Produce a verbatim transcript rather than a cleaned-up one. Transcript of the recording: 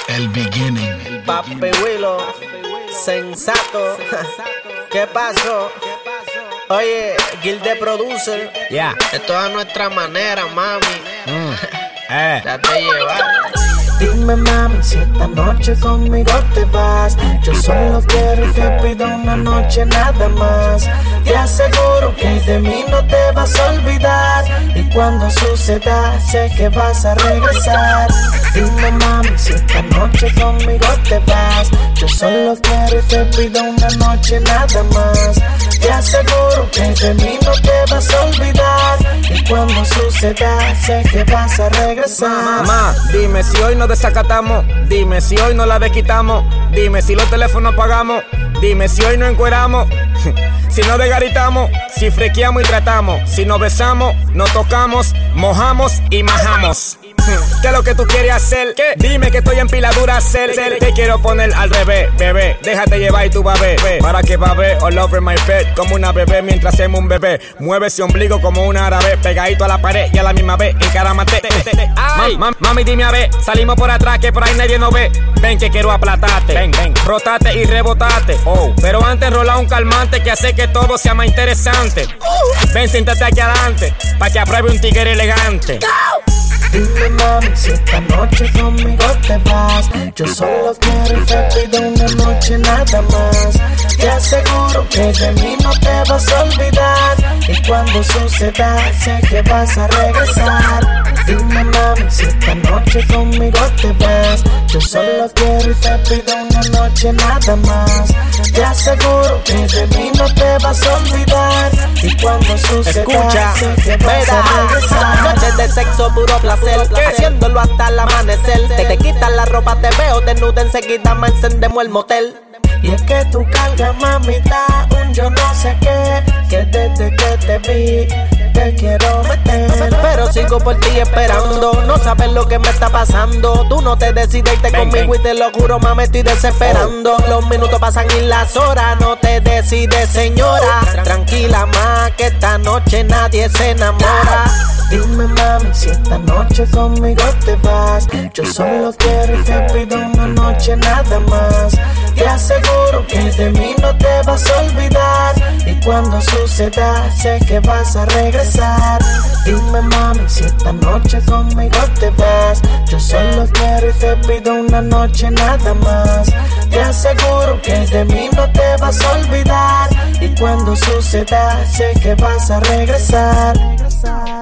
El beginning. Papi Willow, sensato. ¿Qué pasó? Oye, Gilde Producer. Ya. De toda nuestra manera, mami. Mm. Eh. Date llevar. Dime mami si esta noche conmigo te vas. Yo solo quiero y te pido una noche nada más. Te aseguro que de mí no te vas a olvidar. Y cuando suceda sé que vas a regresar. Dime mami si esta noche conmigo te vas. Yo solo quiero y te pido una noche nada más. Te aseguro que de mí no te vas a olvidar. Y cuando suceda sé que vas a regresar. Mamá, dime si hoy nos desacatamos. Dime si hoy nos la desquitamos. Dime si los teléfonos apagamos. Dime si hoy nos encueramos. Si nos desgaritamos. Si frequeamos y tratamos. Si nos besamos, nos tocamos, mojamos y majamos. ¿Qué es lo que tú quieres hacer? ¿Qué? Dime que estoy en piladura hacer. Te quiero poner al revés, bebé. Déjate llevar y tú vas a ver. Para que va a ver all over my bed. Como una bebé mientras hacemos un bebé. Mueve ese ombligo como una árabe. Pegadito a la pared y a la misma vez encarámate. Ay, mam, mami dime a ver. Salimos por atrás que por ahí nadie nos ve. Ven que quiero aplatarte. Ven, ven. Rotate y rebotate. Oh, pero antes enrola un calmante que hace que todo sea más interesante. Ven, siéntate aquí adelante. Pa' que apruebe un tigre elegante. Dime mami si esta noche conmigo te vas. Yo solo quiero y te pido una noche nada más. Te aseguro que de mí no te vas a olvidar. Y cuando suceda sé que vas a regresar. Dime mami si esta noche conmigo te vas. Yo solo quiero y te pido una noche nada más. Te aseguro que de mí no te vas a olvidar. Y cuando suceda Escucha, sé que vas mira, a regresar. noches de sexo, puro placer. Haciéndolo hasta el amanecer. Te, te quitas la ropa, te veo desnuda enseguida, me encendemos el motel. Y es que tú cargas, mamita, un yo no sé qué, que desde que te vi te quiero meter. Pero sigo por ti esperando, no sabes lo que me está pasando. Tú no te decides irte Ven, conmigo ven. y te lo juro, mami, estoy desesperando. Los minutos pasan y las horas, no te decides, señora. Tranquila, ma, que esta noche nadie se enamora. Dime mami si esta noche conmigo te vas. Yo solo quiero y te pido una noche nada más. Te aseguro que de mí no te vas a olvidar. Y cuando suceda sé que vas a regresar. Dime mami si esta noche conmigo te vas. Yo solo quiero y te pido una noche nada más. Te aseguro que de mí no te vas a olvidar. Y cuando suceda sé que vas a regresar.